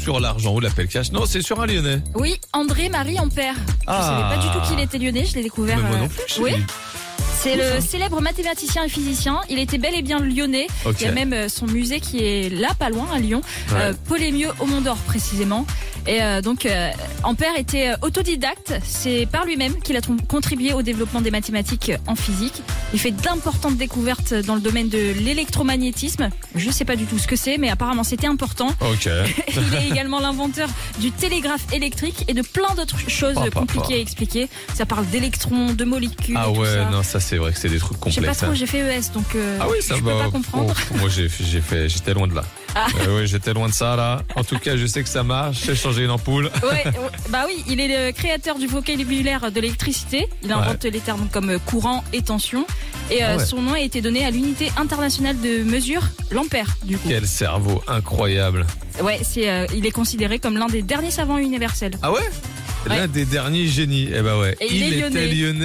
sur l'argent ou l'appel cash. Non, c'est sur un Lyonnais. Oui, André-Marie Ampère. Je savais pas du tout qu'il était lyonnais, je l'ai découvert. Mais moi non plus, oui. chérie. C'est le célèbre mathématicien et physicien. Il était bel et bien lyonnais. Ok. Il y a même son musée qui est là, pas loin, à Lyon. Ouais. Polémieux au Mont d'Or, précisément. Et donc, Ampère était autodidacte. C'est par lui-même qu'il a contribué au développement des mathématiques en physique. Il fait d'importantes découvertes dans le domaine de l'électromagnétisme. Je sais pas du tout ce que c'est, mais apparemment c'était important. Ok. Il est également l'inventeur du télégraphe électrique et de plein d'autres choses compliquées à expliquer. Ça parle d'électrons, de molécules. Ah et tout ouais, ça. non, ça c'est vrai que c'est des trucs Je sais complexes. pas trop, j'ai fait ES, donc Ah oui, ça je va. peux pas comprendre. Moi j'étais loin de ça là. En tout cas, je sais que ça marche. J'ai changé une ampoule. Bah oui, il est le créateur du vocabulaire de l'électricité. Il invente les termes comme courant et tension. Et son nom a été donné à l'unité internationale de mesure, l'ampère, du coup. Quel cerveau incroyable. Ouais, il est considéré comme l'un des derniers savants universels. Ah ouais, l'un des derniers génies. Eh ben ouais. Et il est était lyonnais.